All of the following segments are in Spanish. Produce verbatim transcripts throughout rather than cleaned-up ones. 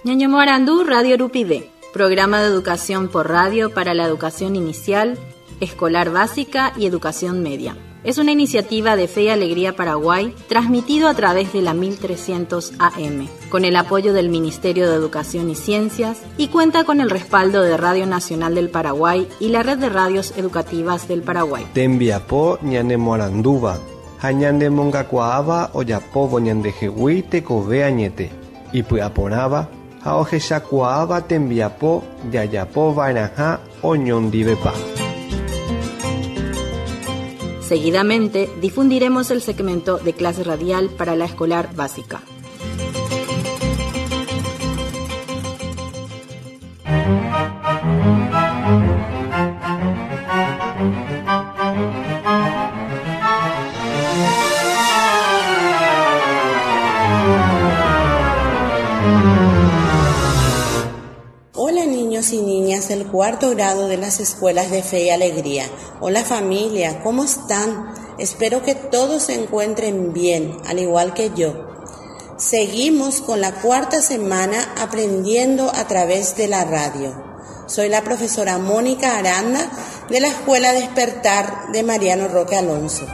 Ñaño Morandú, Radio Urupide, programa de educación por radio para la educación inicial, escolar básica y educación media. Es una iniciativa de Fe y Alegría Paraguay, transmitido a través de la mil trescientos A M, con el apoyo del Ministerio de Educación y Ciencias, y cuenta con el respaldo de Radio Nacional del Paraguay y la Red de Radios Educativas del Paraguay. Tembiapo ñane moranduba, hañande mongacuaaba oyapobo ñandejehui tekove añete, y puaporaba, haojeshacuaaba tembiapo yayapo vainaja oñondivepa. Seguidamente, difundiremos el segmento de clase radial para la escolar básica. Hola niños y niñas del cuarto grado de las escuelas de Fe y Alegría. Hola familia, ¿cómo están? Espero que todos se encuentren bien, al igual que yo. Seguimos con la cuarta semana aprendiendo a través de la radio. Soy la profesora Mónica Aranda de la Escuela Despertar de Mariano Roque Alonso.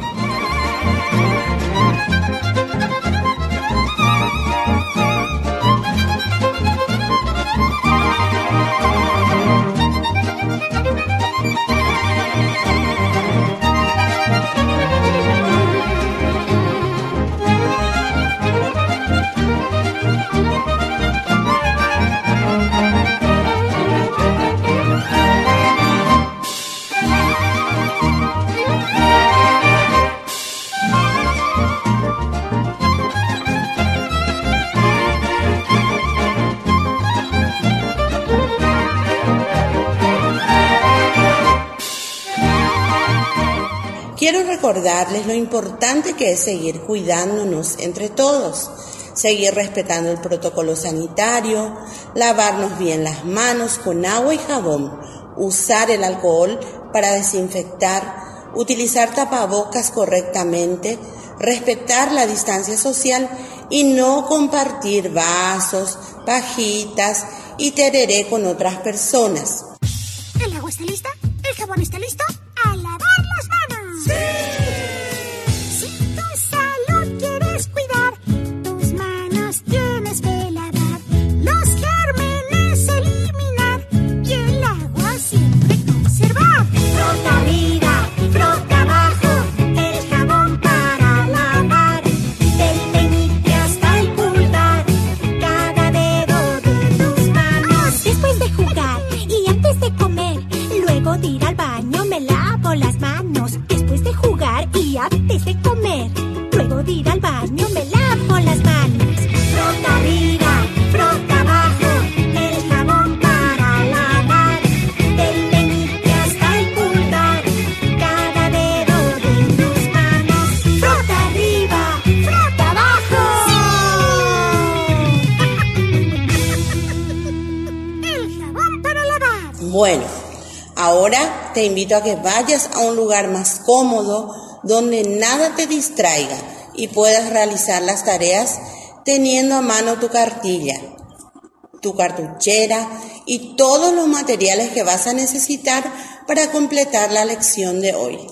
Quiero recordarles lo importante que es seguir cuidándonos entre todos, seguir respetando el protocolo sanitario, lavarnos bien las manos con agua y jabón, usar el alcohol para desinfectar, utilizar tapabocas correctamente, respetar la distancia social y no compartir vasos, pajitas y tereré con otras personas. ¿El agua está lista? ¿El jabón está listo? ¡A lavar las manos! ¡Sí! Si tu salud quieres cuidar, tus manos tienes que lavar, los gérmenes eliminar y el agua siempre conservar. Frota arriba, frota abajo, el jabón para lavar, del meñique hasta el pulgar, cada dedo de tus manos. Después de jugar y antes de comer, luego de ir al baño me lavo las manos. Después de jugar y antes de comer, luego de ir al baño me lavo las manos. Frota arriba, frota abajo, el jabón para lavar, del meñique hasta el pulgar, cada dedo de tus manos. Frota arriba, frota abajo. ¡Sí! El jabón para lavar. Bueno, ahora te invito a que vayas a un lugar más cómodo donde nada te distraiga y puedas realizar las tareas teniendo a mano tu cartilla, tu cartuchera y todos los materiales que vas a necesitar para completar la lección de hoy.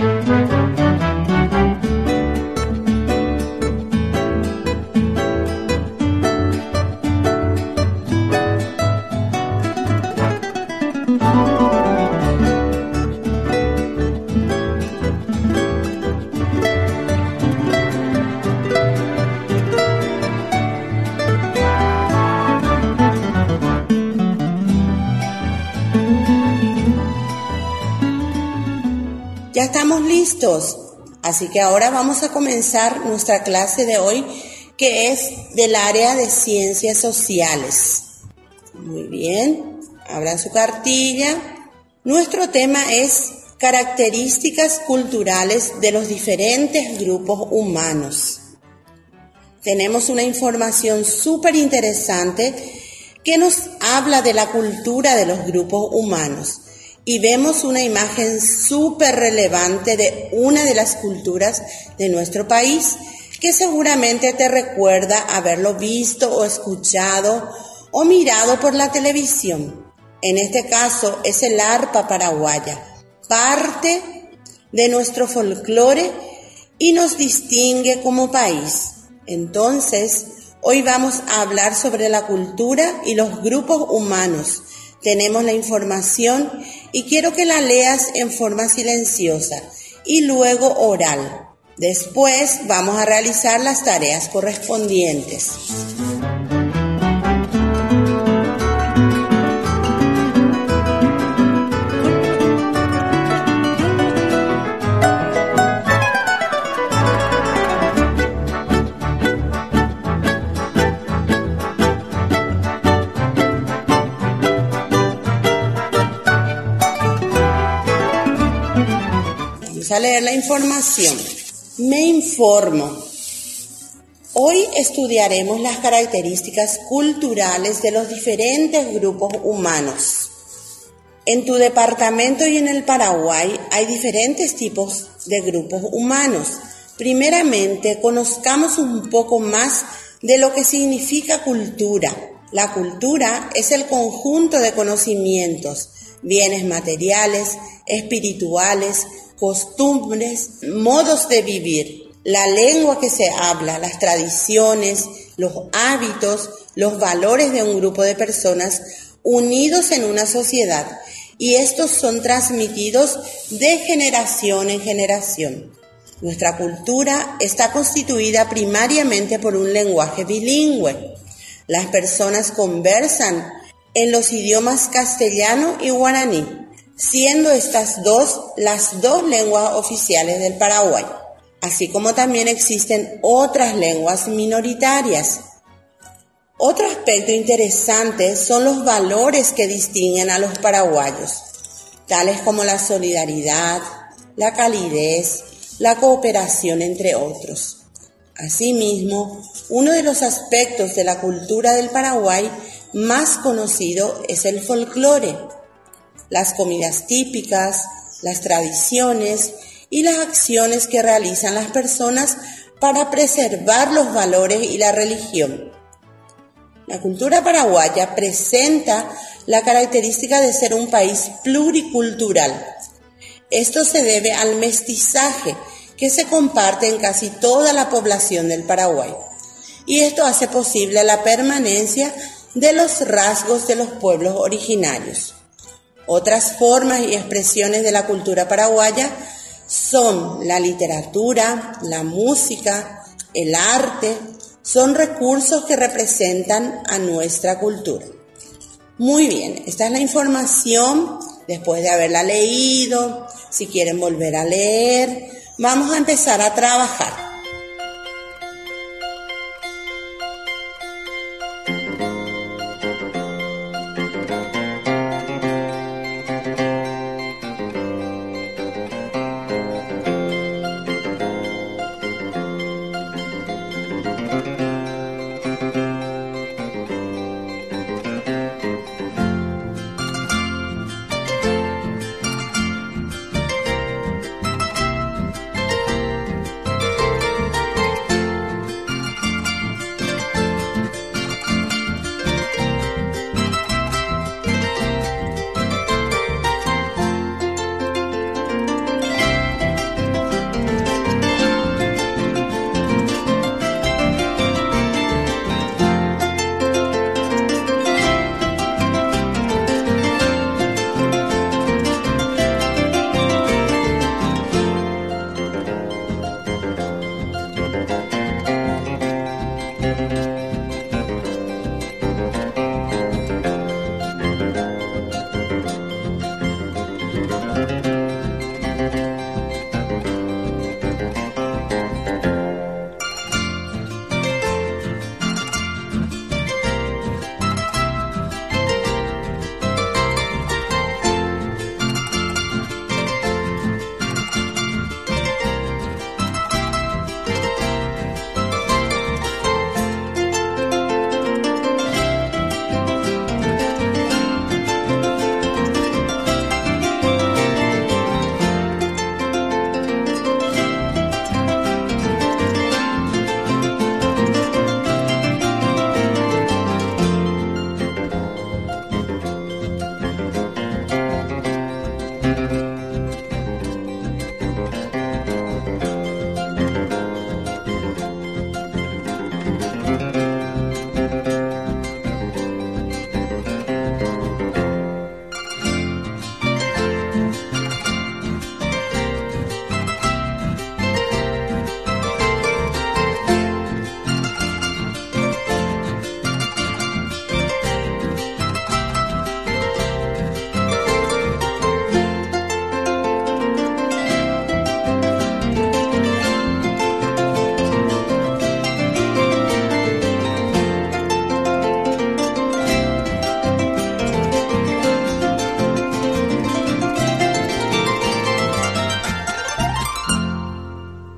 Ya estamos listos, así que ahora vamos a comenzar nuestra clase de hoy, que es del área de ciencias sociales. Muy bien, abran su cartilla. Nuestro tema es características culturales de los diferentes grupos humanos. Tenemos una información súper interesante que nos habla de la cultura de los grupos humanos. Y vemos una imagen súper relevante de una de las culturas de nuestro país, que seguramente te recuerda haberlo visto o escuchado o mirado por la televisión. En este caso es el arpa paraguaya, parte de nuestro folclore y nos distingue como país. Entonces, hoy vamos a hablar sobre la cultura y los grupos humanos. Tenemos la información y quiero que la leas en forma silenciosa y luego oral. Después vamos a realizar las tareas correspondientes. A leer la información. Me informo. Hoy estudiaremos las características culturales de los diferentes grupos humanos. En tu departamento y en el Paraguay hay diferentes tipos de grupos humanos. Primeramente, conozcamos un poco más de lo que significa cultura. La cultura es el conjunto de conocimientos, bienes materiales, espirituales, costumbres, modos de vivir, la lengua que se habla, las tradiciones, los hábitos, los valores de un grupo de personas unidos en una sociedad, y estos son transmitidos de generación en generación. Nuestra cultura está constituida primariamente por un lenguaje bilingüe. Las personas conversan en los idiomas castellano y guaraní, siendo estas dos las dos lenguas oficiales del Paraguay, así como también existen otras lenguas minoritarias. Otro aspecto interesante son los valores que distinguen a los paraguayos, tales como la solidaridad, la calidez, la cooperación, entre otros. Asimismo, uno de los aspectos de la cultura del Paraguay más conocido es el folclore. Las comidas típicas, las tradiciones y las acciones que realizan las personas para preservar los valores y la religión. La cultura paraguaya presenta la característica de ser un país pluricultural. Esto se debe al mestizaje que se comparte en casi toda la población del Paraguay, y esto hace posible la permanencia de los rasgos de los pueblos originarios. Otras formas y expresiones de la cultura paraguaya son la literatura, la música, el arte, son recursos que representan a nuestra cultura. Muy bien, esta es la información. Después de haberla leído, si quieren volver a leer, vamos a empezar a trabajar.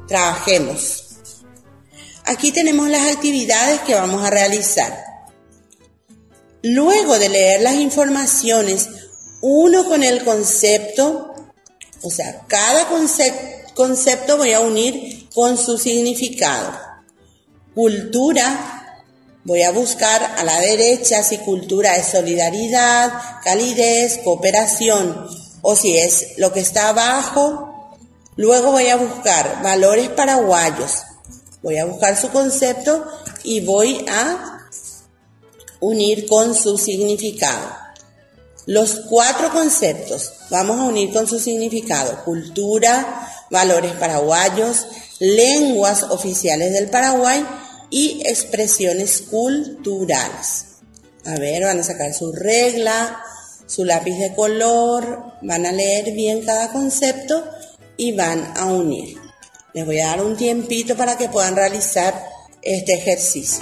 trabajemos. Aquí tenemos las actividades que vamos a realizar. Luego de leer las informaciones, uno con el concepto, o sea, cada concep- concepto voy a unir con su significado. Cultura, voy a buscar a la derecha si cultura es solidaridad, calidez, cooperación, o si es lo que está abajo. Luego voy a buscar valores paraguayos. Voy a buscar su concepto y voy a unir con su significado. Los cuatro conceptos vamos a unir con su significado: cultura, valores paraguayos, lenguas oficiales del Paraguay y expresiones culturales. A ver, van a sacar su regla, su lápiz de color, van a leer bien cada concepto y van a unir. Les voy a dar un tiempito para que puedan realizar este ejercicio.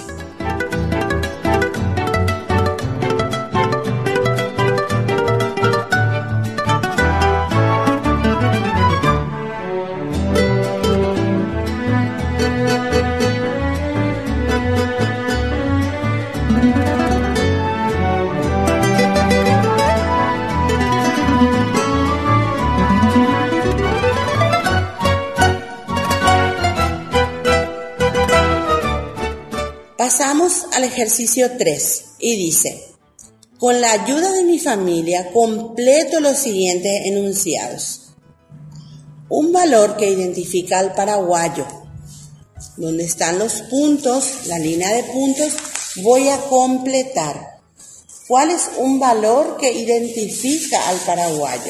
Pasamos al ejercicio tres y dice: con la ayuda de mi familia completo los siguientes enunciados. Un valor que identifica al paraguayo. Donde están los puntos, la línea de puntos, voy a completar. ¿Cuál es un valor que identifica al paraguayo?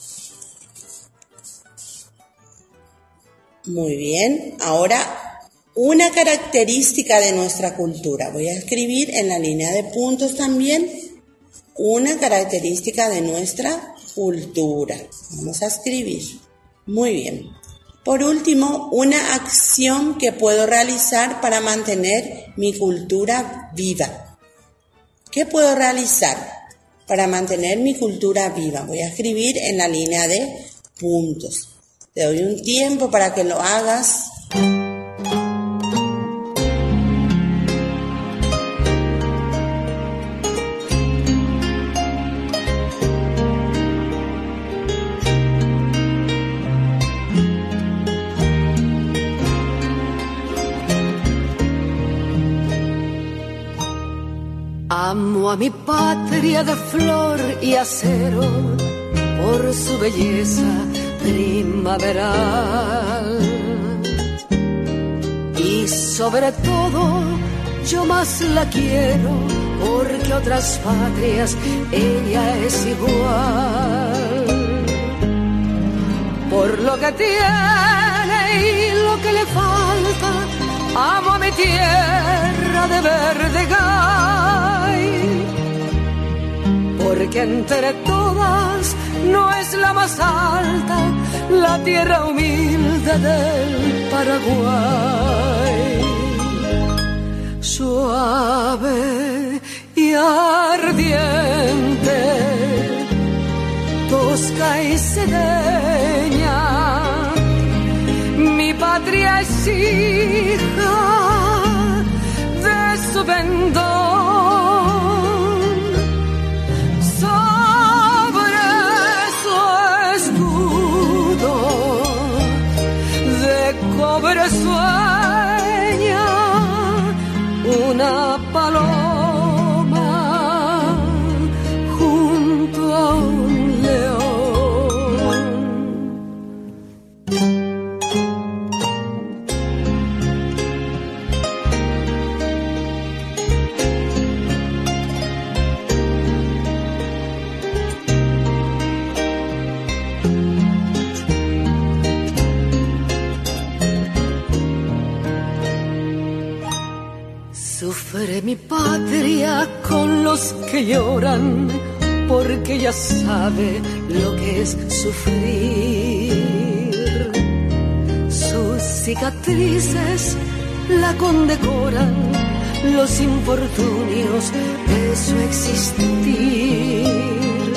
Muy bien, ahora una característica de nuestra cultura. Voy a escribir en la línea de puntos también una característica de nuestra cultura. Vamos a escribir. Muy bien. Por último, una acción que puedo realizar para mantener mi cultura viva. ¿Qué puedo realizar para mantener mi cultura viva? Voy a escribir en la línea de puntos. Te doy un tiempo para que lo hagas. Amo a mi patria de flor y acero por su belleza primaveral. Y sobre todo yo más la quiero porque otras patrias ella es igual. Por lo que tiene y lo que le falta, amo a mi tierra de verde gay, porque entre todas no es la más alta, la tierra humilde del Paraguay. Suave y ardiente, tosca y sedeña, mi patria es hija de su pendón. Sobre su escudo de cobre sueña una paloma junto a un león. Sufre mi patria con los que lloran, porque ella sabe lo que es sufrir. Sus cicatrices la condecoran los infortunios de su existir.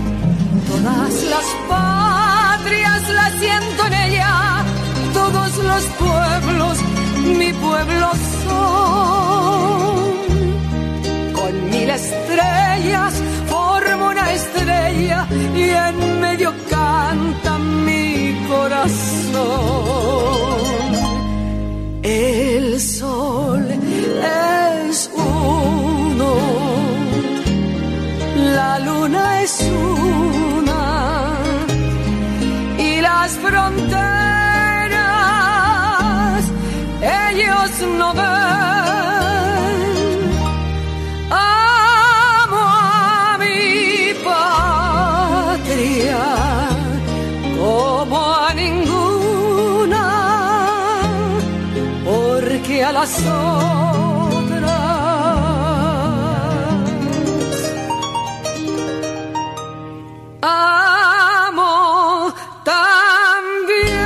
Todas las patrias la siento en ella, todos los los pueblos mi pueblo son. Con mil estrellas formo una estrella y en medio canta mi corazón. El sol es uno, la luna es una y las fronteras ellos no ven. Amo a mi patria como a ninguna, porque a las otras amo también.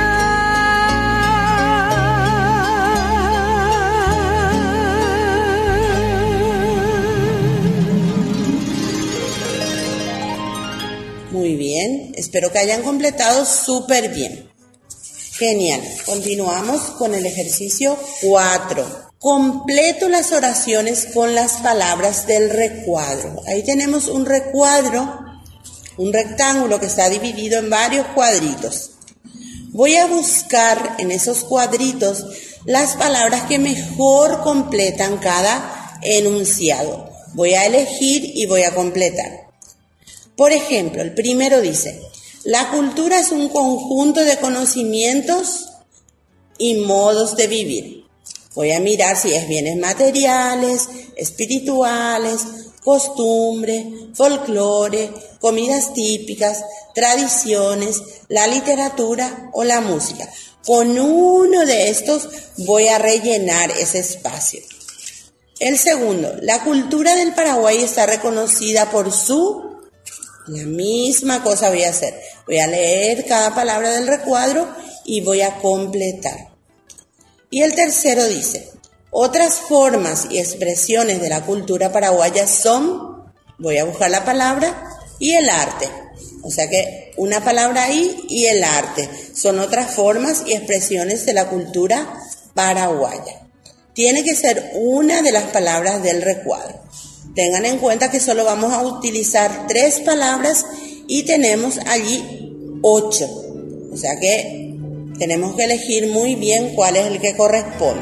Muy bien, espero que hayan completado súper bien. Genial, continuamos con el ejercicio cuatro. Completo las oraciones con las palabras del recuadro. Ahí tenemos un recuadro, un rectángulo que está dividido en varios cuadritos. Voy a buscar en esos cuadritos las palabras que mejor completan cada enunciado. Voy a elegir y voy a completar. Por ejemplo, el primero dice: la cultura es un conjunto de conocimientos y modos de vivir. Voy a mirar si es bienes materiales, espirituales, costumbre, folclore, comidas típicas, tradiciones, la literatura o la música. Con uno de estos voy a rellenar ese espacio. El segundo, la cultura del Paraguay está reconocida por su... La misma cosa voy a hacer. Voy a leer cada palabra del recuadro y voy a completar. Y el tercero dice: otras formas y expresiones de la cultura paraguaya son, voy a buscar la palabra, y el arte. O sea que una palabra ahí y el arte son otras formas y expresiones de la cultura paraguaya. Tiene que ser una de las palabras del recuadro. Tengan en cuenta que solo vamos a utilizar tres palabras y tenemos allí ocho. O sea que tenemos que elegir muy bien cuál es el que corresponde.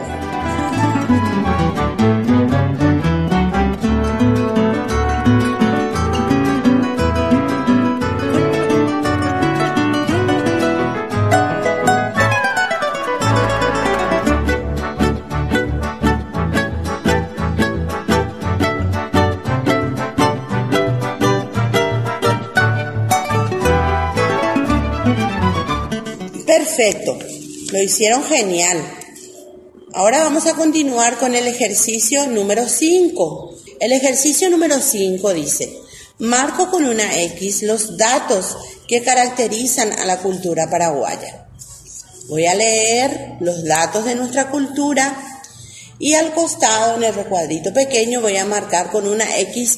Perfecto, lo hicieron genial. Ahora vamos a continuar con el ejercicio número cinco. El ejercicio número cinco dice: marco con una X los datos que caracterizan a la cultura paraguaya. Voy a leer los datos de nuestra cultura y al costado en el recuadrito pequeño voy a marcar con una X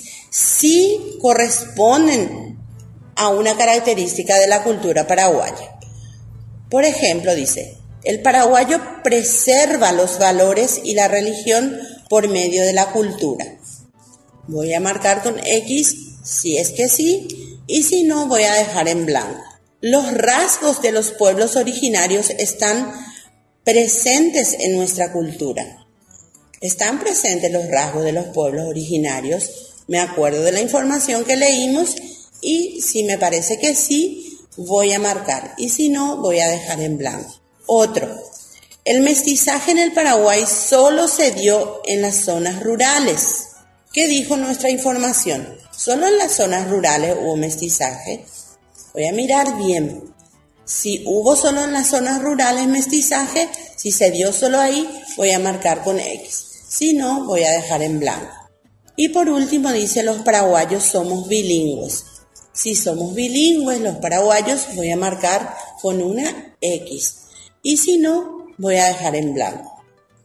si corresponden a una característica de la cultura paraguaya. Por ejemplo, dice: el paraguayo preserva los valores y la religión por medio de la cultura. Voy a marcar con X si es que sí, y si no voy a dejar en blanco. Los rasgos de los pueblos originarios están presentes en nuestra cultura. Están presentes los rasgos de los pueblos originarios. Me acuerdo de la información que leímos y si me parece que sí, voy a marcar, y si no, voy a dejar en blanco. Otro, el mestizaje en el Paraguay solo se dio en las zonas rurales. ¿Qué dijo nuestra información? Solo en las zonas rurales hubo mestizaje. Voy a mirar bien. Si hubo solo en las zonas rurales mestizaje, si se dio solo ahí, voy a marcar con X. Si no, voy a dejar en blanco. Y por último dice: los paraguayos somos bilingües. Si somos bilingües, los paraguayos, voy a marcar con una X. Y si no, voy a dejar en blanco.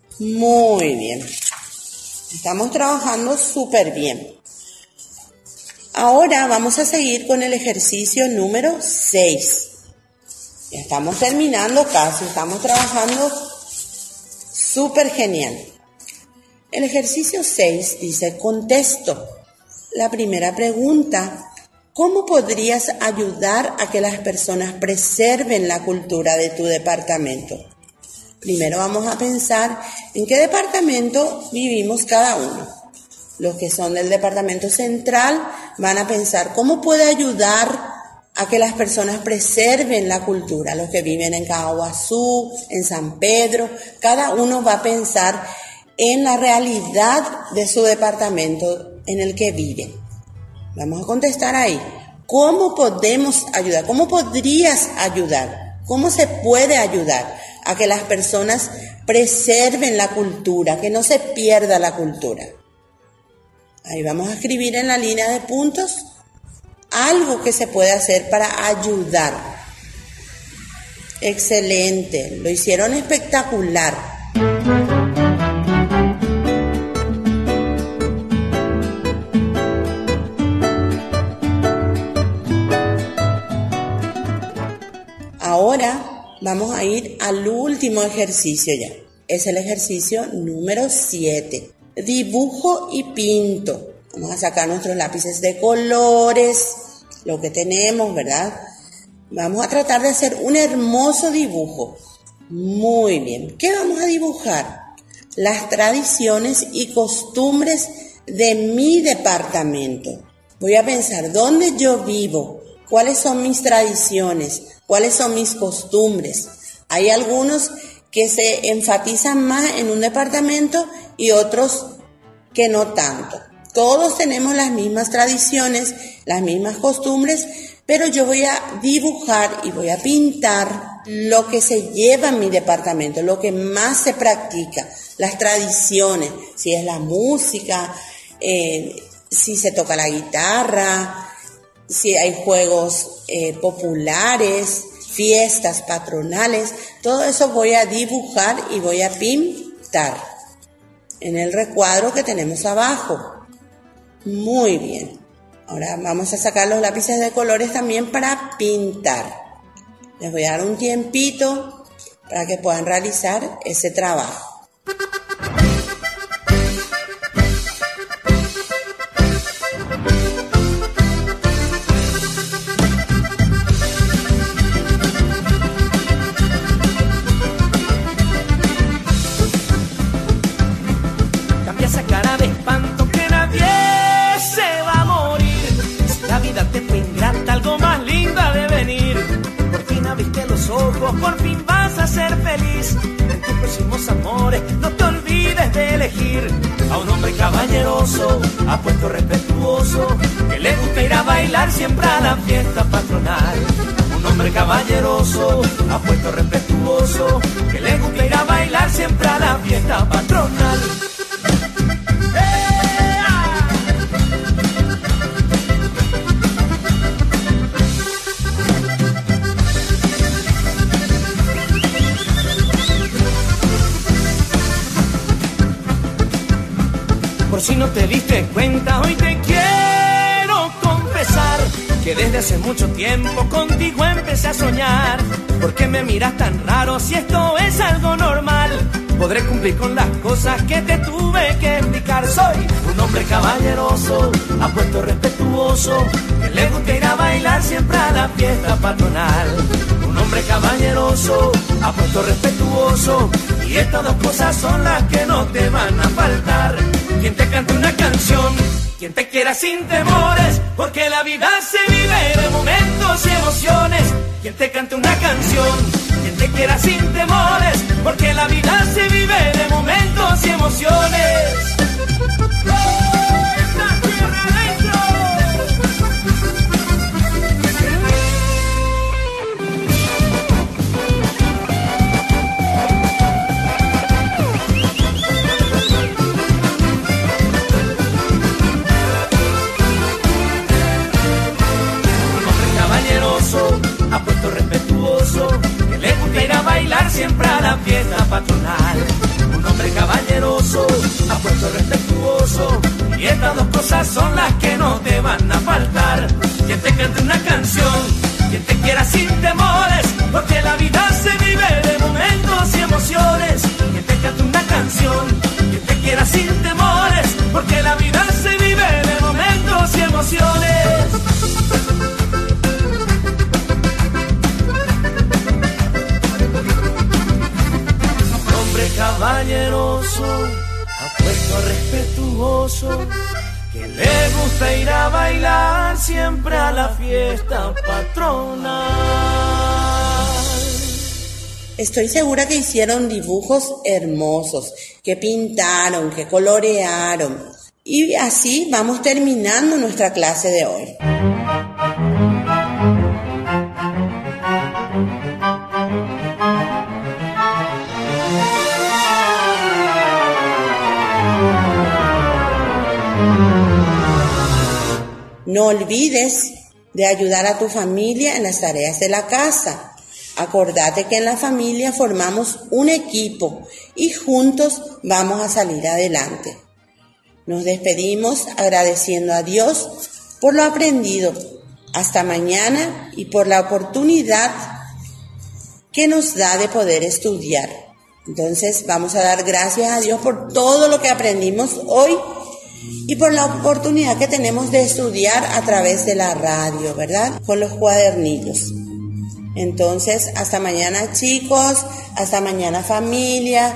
Muy bien. Estamos trabajando súper bien. Ahora vamos a seguir con el ejercicio número seis. Ya estamos terminando casi, estamos trabajando Súper genial. El ejercicio seis dice, contesto. La primera pregunta, ¿cómo podrías ayudar a que las personas preserven la cultura de tu departamento? Primero vamos a pensar en qué departamento vivimos cada uno. Los que son del departamento central van a pensar cómo puede ayudar a que las personas preserven la cultura. Los que viven en Caguazú, en San Pedro, cada uno va a pensar en la realidad de su departamento en el que vive. Vamos a contestar ahí. ¿Cómo podemos ayudar? ¿Cómo podrías ayudar? ¿Cómo se puede ayudar a que las personas preserven la cultura, que no se pierda la cultura? Ahí vamos a escribir en la línea de puntos algo que se puede hacer para ayudar. Excelente, lo hicieron espectacular. Ahora vamos a ir al último ejercicio ya. Es el ejercicio número siete. Dibujo y pinto. Vamos a sacar nuestros lápices de colores, lo que tenemos, ¿verdad? Vamos a tratar de hacer un hermoso dibujo. Muy bien. ¿Qué vamos a dibujar? Las tradiciones y costumbres de mi departamento. Voy a pensar dónde yo vivo, cuáles son mis tradiciones, cuáles son mis costumbres. Hay algunos que se enfatizan más en un departamento y otros que no tanto. Todos tenemos las mismas tradiciones, las mismas costumbres, pero yo voy a dibujar y voy a pintar lo que se lleva en mi departamento, lo que más se practica, las tradiciones, si es la música, eh, si se toca la guitarra, si hay juegos eh, populares, fiestas patronales, todo eso voy a dibujar y voy a pintar en el recuadro que tenemos abajo. Muy bien. Ahora vamos a sacar los lápices de colores también para pintar. Les voy a dar un tiempito para que puedan realizar ese trabajo. Cambia esa cara de espanto que nadie se va a morir. Si la vida te fue ingrata, algo más lindo ha de venir. Por fin abriste los ojos, por fin vas a ser feliz. En tus próximos amores no te olvides de elegir a un hombre caballeroso, apuesto respetuoso, que le gusta ir a bailar siempre a la fiesta patronal. Un hombre caballeroso, apuesto respetuoso, que le gusta ir a bailar siempre a la fiesta patronal. Por si no te diste cuenta, hoy te quiero confesar que desde hace mucho tiempo contigo empecé a soñar. ¿Por qué me miras tan raro si esto es algo normal? Podré cumplir con las cosas que te tuve que explicar. Soy un hombre caballeroso, apuesto respetuoso, que le gusta ir a bailar siempre a la fiesta patronal. Un hombre caballeroso, apuesto respetuoso, y estas dos cosas son las que no te van a faltar. Quien te cante una canción, quien te quiera sin temores, porque la vida se vive de momentos y emociones. Quien te cante una canción, quien te quiera sin temores, porque la vida se vive de momentos y emociones. ¡Oh, esta tierra adentro! Apuesto respetuoso, que le gusta ir a bailar siempre a la fiesta patronal. Un hombre caballeroso, apuesto respetuoso, y estas dos cosas son las que no te van a faltar. Quien te cante una canción, quien te quiera sin temores, porque la vida se vive de momentos y emociones. Quien te cante una caballeroso, apuesto, respetuoso, que le gusta ir a bailar siempre a la fiesta patronal. Estoy segura que hicieron dibujos hermosos, que pintaron, que colorearon. Y así vamos terminando nuestra clase de hoy. No olvides de ayudar a tu familia en las tareas de la casa. Acordate que en la familia formamos un equipo y juntos vamos a salir adelante. Nos despedimos agradeciendo a Dios por lo aprendido. Hasta mañana y por la oportunidad que nos da de poder estudiar. Entonces vamos a dar gracias a Dios por todo lo que aprendimos hoy y por la oportunidad que tenemos de estudiar a través de la radio, ¿verdad? Con los cuadernillos. Entonces, hasta mañana, chicos, hasta mañana, familia.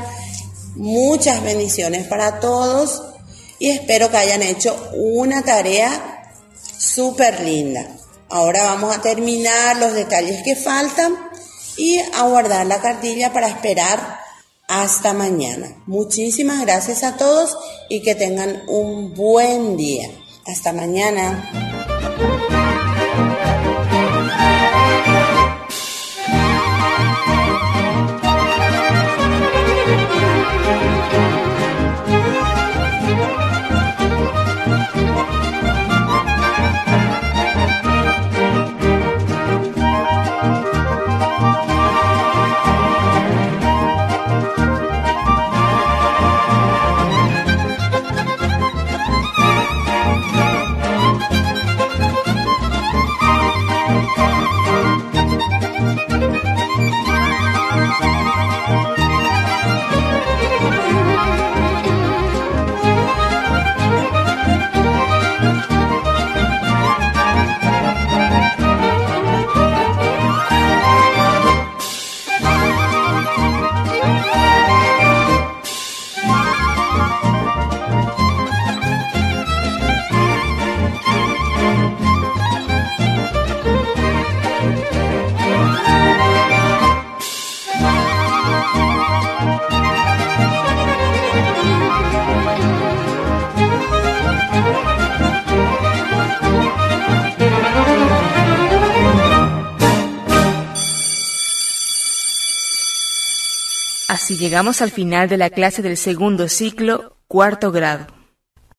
Muchas bendiciones para todos y espero que hayan hecho una tarea súper linda. Ahora vamos a terminar los detalles que faltan y a guardar la cartilla para esperar hasta mañana. Muchísimas gracias a todos y que tengan un buen día. Hasta mañana. Así llegamos al final de la clase del segundo ciclo, cuarto grado.